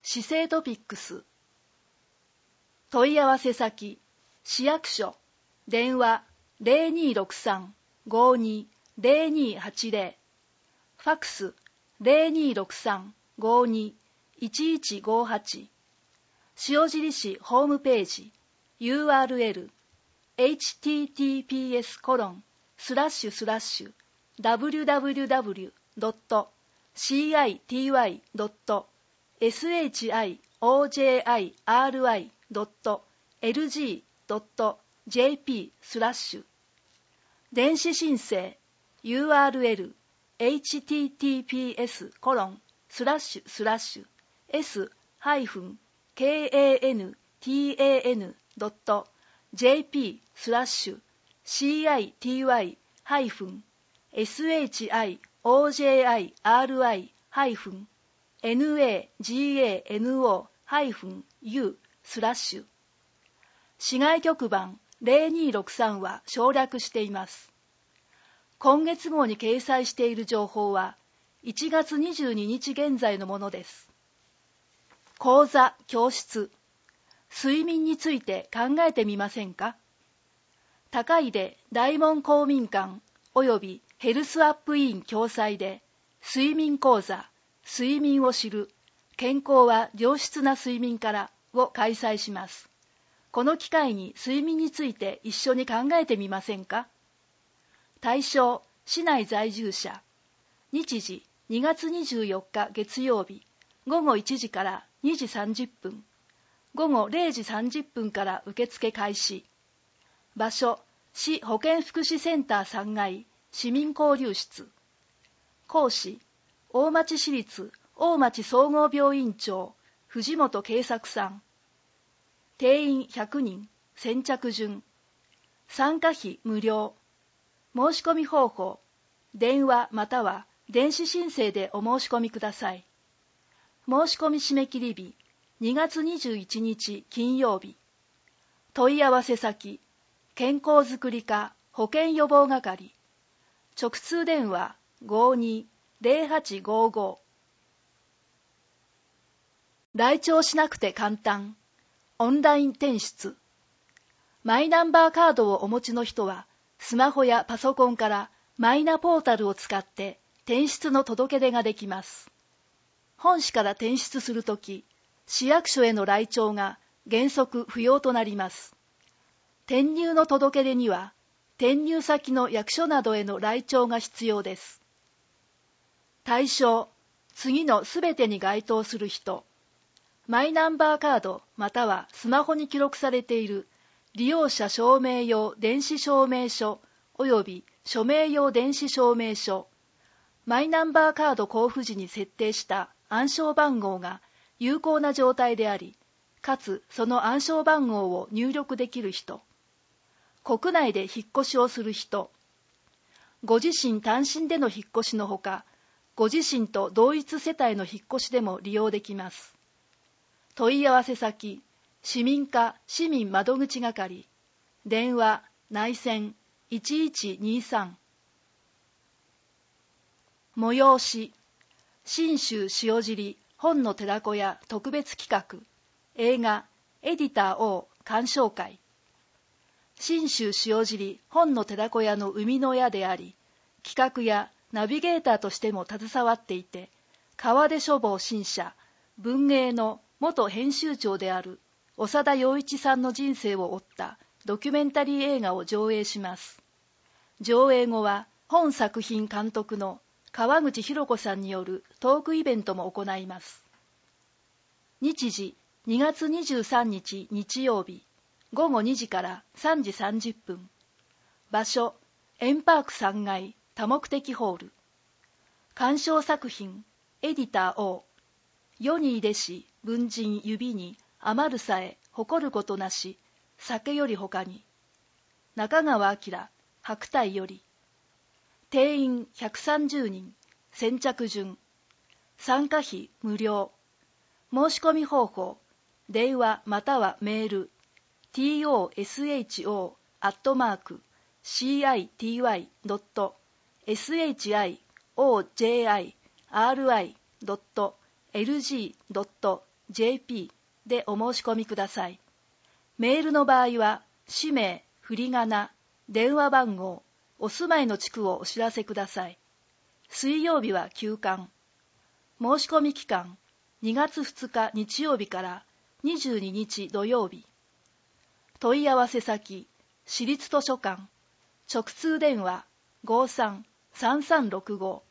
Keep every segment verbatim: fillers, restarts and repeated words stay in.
市政トピックス。問い合わせ先、市役所、電話 ゼロにーろくさん ごーにー ゼロにーはちゼロ、ファックス ゼロにーろくさん ごーにー いちいちごはち、塩尻市ホームページ ユーアールエル エイチティーティーピーエス コロンスラッシュスラッシュ ダブリュダブリュダブリュ ドット シーアイティーワイ ドット ショジリ ドット エルジー ドット ジェーピー スラッシュ電子申請 ユーアールエル エイチティーティーピーエス コロンスラッシュスラッシュ s ハイフン kantan ドット ジェーピー スラッシュ city ハイフン shojiri ハイフン nagano-u スラッシュ市外局番ゼロにーろくさんは省略しています。今月号に掲載している情報はいちがつにじゅうににち現在のものです。講座・教室、睡眠について考えてみませんか？高出大門公民館およびヘルスアップ委員共催で睡眠講座、睡眠を知る、健康は良質な睡眠からを開催します。この機会に睡眠について一緒に考えてみませんか？対象、市内在住者。日時、にがつにじゅうよっか月曜日、ごごいちじからにじさんじゅっぷん、ごごれいじさんじゅっぷんから受付開始。場所、市保健福祉センターさんがい、市民交流室。講師、大町市立大町総合病院長、藤本慶作さん。定員ひゃくにん、先着順。参加費無料。申し込み方法、電話または電子申請でお申し込みください。申し込み締め切り日、にがつにじゅういちにち金曜日。問い合わせ先、健康づくり課保健予防係。直通電話 ごーにー ゼロはちごーごー。来庁しなくて簡単。オンライン転出。マイナンバーカードをお持ちの人は、スマホやパソコンからマイナポータルを使って転出の届け出ができます。本市から転出するとき、市役所への来庁が原則不要となります。転入の届け出には、転入先の役所などへの来庁が必要です。対象、次のすべてに該当する人。マイナンバーカードまたはスマホに記録されている利用者証明用電子証明書及び署名用電子証明書、マイナンバーカード交付時に設定した暗証番号が有効な状態であり、かつその暗証番号を入力できる人、国内で引っ越しをする人、ご自身単身での引っ越しのほか、ご自身と同一世帯の引っ越しでも利用できます。問い合わせ先、市民課市民窓口係、電話、内線いちいちにさん。催し、信州塩尻本の寺子屋特別企画、映画、エディター O 鑑賞会。信州塩尻本の寺子屋の生みの親であり、企画やナビゲーターとしても携わっていて、川出書房新社、文芸の元編集長である長田洋一さんの人生を追ったドキュメンタリー映画を上映します。上映後は本作品監督の川口博子さんによるトークイベントも行います。日時にがつにじゅうさんにち日曜日、ごごにじからさんじさんじゅっぷん。場所、エンパークさんがい多目的ホール。鑑賞作品、エディター O。世にいでし、文人指に余るさえ誇ることなし、酒よりほかに。中川明、白帯より。定員ひゃくさんじゅうにん、先着順。参加費無料。申し込み方法、電話またはメール、トーアットマーク シーアイティーワイ ドット ショジリ ドット エルジー ドットジェーピー でお申し込みください。メールの場合は、氏名、振り仮名、電話番号、お住まいの地区をお知らせください。水曜日は休館。申し込み期間、にがつふつか日曜日からにじゅうににち土曜日。問い合わせ先、市立図書館、直通電話 ごーさん さんさんろくご。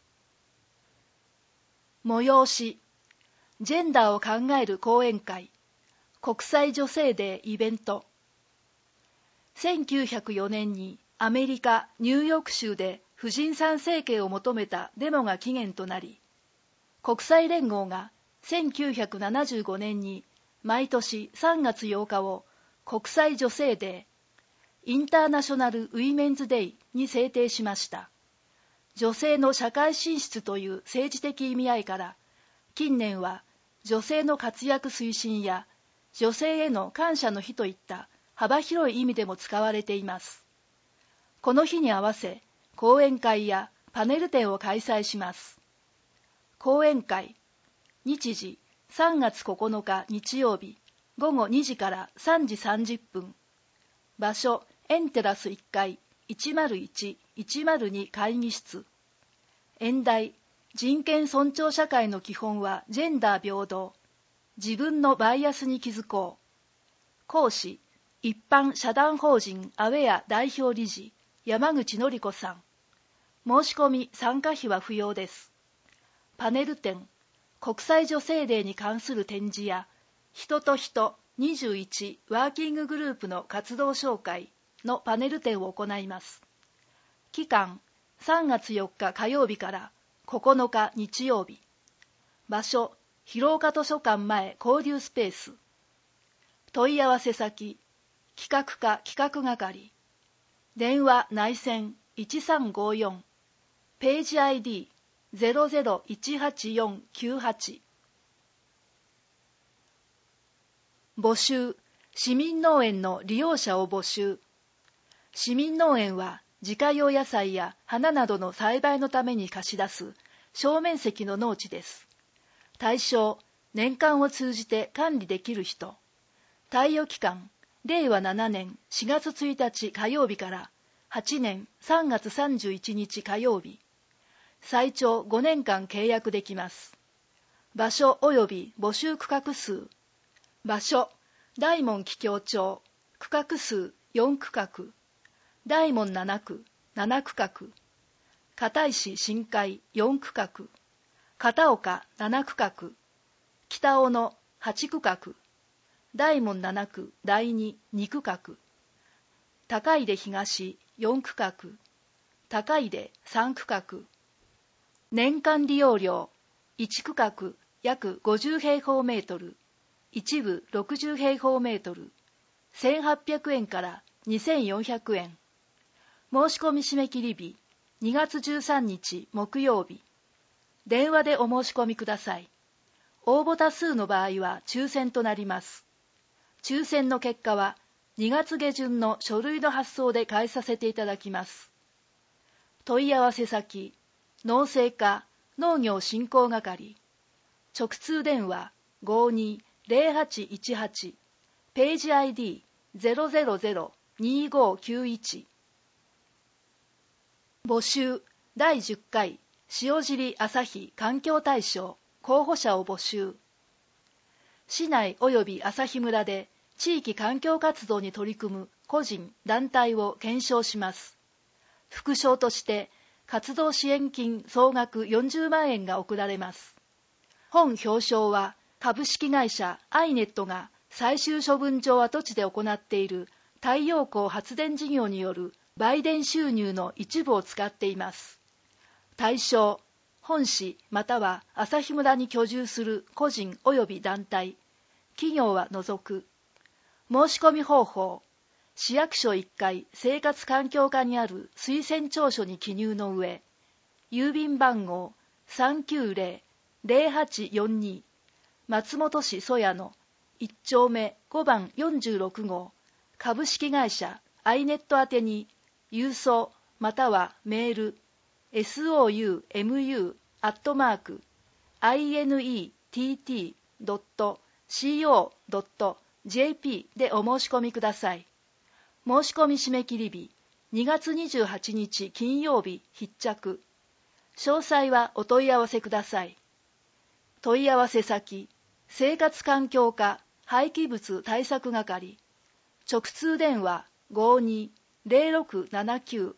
催し、ジェンダーを考える講演会、国際女性デーイベント。せんきゅうひゃくよねんにアメリカ・ニューヨーク州で婦人参政権を求めたデモが起源となり、国際連合がせんきゅうひゃくななじゅうごねんに毎年さんがつようかを国際女性デー、インターナショナル・ウィメンズ・デイに制定しました。女性の社会進出という政治的意味合いから、近年は女性の活躍推進や女性への感謝の日といった幅広い意味でも使われています。この日に合わせ、講演会やパネル展を開催します。講演会、日時さんがつここのか日曜日、ごごにじからさんじさんじゅっぷん。場所、エンテラスいっかい、いちまるいち、いちまるに会議室。演題、人権尊重社会の基本はジェンダー平等。自分のバイアスに気づこう。講師、一般社団法人アウェア代表理事、山口典子さん。申し込み参加費は不要です。パネル展、国際女性デーに関する展示や、人と人にじゅういちワーキンググループの活動紹介のパネル展を行います。期間、さんがつよっか火曜日からここのか日曜日。場所、広岡図書館前交流スペース。問い合わせ先、企画課企画係。電話内線いちさんごよん。ページ アイディーゼロゼロいちはちよんきゅうはち。募集、市民農園の利用者を募集。市民農園は自家用野菜や花などの栽培のために貸し出す小面積の農地です。対象、年間を通じて管理できる人。貸与期間、れいわななねんしがつついたち火曜日からはちねんさんがつさんじゅういちにち火曜日。最長ごねんかん契約できます。場所及び募集区画数。場所、大門桔梗町、区画数よんくかく。大門ななく、ななくかく。片石新海よんくかく。片岡ななくかく。北尾のはちくかく。大門ななくだいににくかく。高出東よんくかく。高出さんくかく。年間利用料いちくかく約ごじゅうへいほうメートル、一部ろくじゅうへいほうメートル、せんはっぴゃくえんからにせんよんひゃくえん。申し込み締め切り日にがつじゅうさんにち木曜日。電話でお申し込みください。応募多数の場合は抽選となります。抽選の結果はにがつげじゅんの書類の発送で返させていただきます。問い合わせ先、農政課農業振興係。直通電話 ごーにーぜろはちいちはち。ページ アイディーゼロゼロゼロにーごーきゅういち。募集だいじゅっかい塩尻朝日環境大賞候補者を募集。市内及び朝日村で地域環境活動に取り組む個人・団体を検証します。副賞として活動支援金総額よんじゅうまんえんが贈られます。本表彰は株式会社アイネットが最終処分場跡地で行っている太陽光発電事業による売電収入の一部を使っています。対象、本市または朝日村に居住する個人及び団体、企業は除く。申し込み方法、市役所いっかい生活環境課にある推薦調書に記入の上、郵便番号 さんきゅうぜろぜろはちよんに 松本市曽谷のいっちょうめごばんよんじゅうろくごう株式会社アイネット宛てに郵送またはメール ソウム アットマーク インテットドットシーオードットジェーピー でお申し込みください。申し込み締め切り日、にがつにじゅうはちにち金曜日必着。詳細はお問い合わせください。問い合わせ先、生活環境課廃棄物対策係、直通電話 ごーにーぜろろくななきゅう。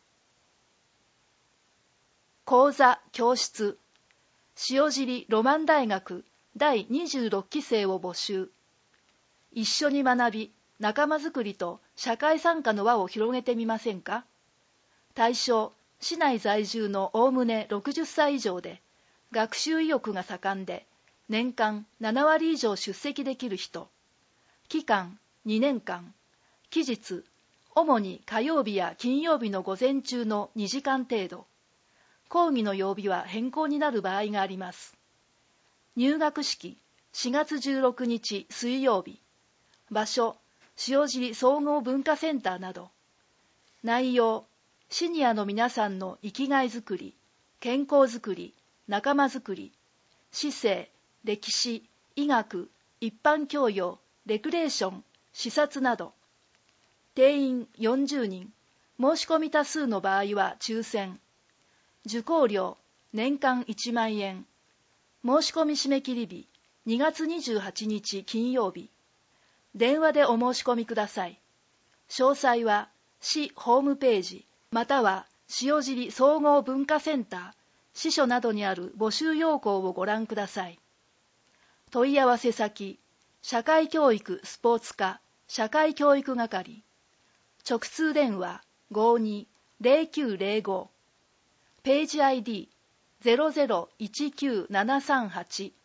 講座教室、塩尻ロマン大学だいにじゅうろっきせいを募集。一緒に学び、仲間づくりと社会参加の輪を広げてみませんか。対象、市内在住のおおむねろくじゅっさい以上で、学習意欲が盛んで、年間ななわり以上出席できる人。期間にねんかん。期日、主に火曜日や金曜日の午前中のにじかん程度。講義の曜日は変更になる場合があります。入学式、しがつじゅうろくにち水曜日。場所、塩尻総合文化センターなど。内容、シニアの皆さんの生きがいづくり、健康づくり、仲間づくり、市政、歴史、医学、一般教養、レクレーション、視察など。定員よんじゅうにん、申し込み多数の場合は抽選。受講料、年間いちまんえん。申し込み締め切り日、にがつにじゅうはちにち金曜日。電話でお申し込みください。詳細は、市ホームページ、または塩尻総合文化センター、支所などにある募集要項をご覧ください。問い合わせ先、社会教育スポーツ課、社会教育係。直通電話 ごーにーぜろきゅうぜろご。ページ アイディー ゼロゼロいちきゅうななさんはち。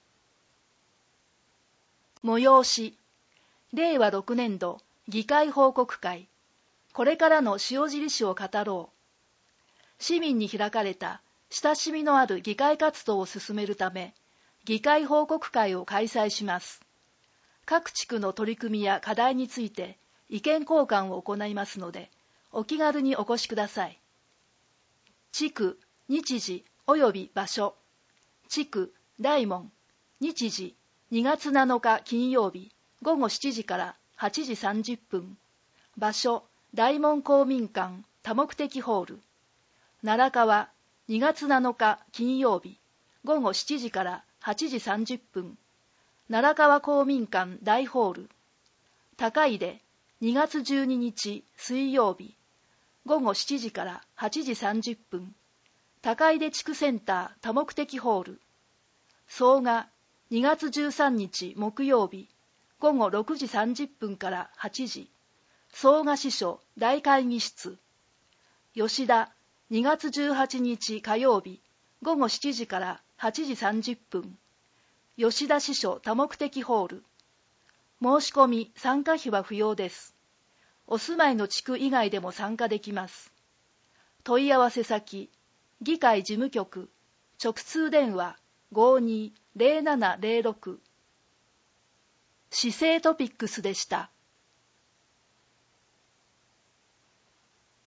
催し、れいわろくねんど議会報告会。これからの塩尻市を語ろう。市民に開かれた親しみのある議会活動を進めるため、議会報告会を開催します。各地区の取り組みや課題について意見交換を行いますので、お気軽にお越しください。地区、日時及び場所。地区、大門。日時、にがつなのか金曜日、ごごしちじからはちじさんじゅっぷん。場所、大門公民館多目的ホール。奈良川、にがつなのか金曜日、ごごしちじからはちじさんじゅっぷん。奈良川公民館大ホール。高出、にがつじゅうににち水曜日、ごごしちじからはちじさんじゅっぷん。高出地区センター多目的ホール。総賀、にがつじゅうさんにち木曜日、ごごろくじさんじゅっぷんからはちじ。総賀支所大会議室。吉田、にがつじゅうはちにち火曜日、ごごしちじからはちじさんじゅっぷん。吉田支所多目的ホール。申し込み・参加費は不要です。お住まいの地区以外でも参加できます。問い合わせ先、議会事務局、直通電話 ごーにーぜろななぜろろく。市政トピックスでした。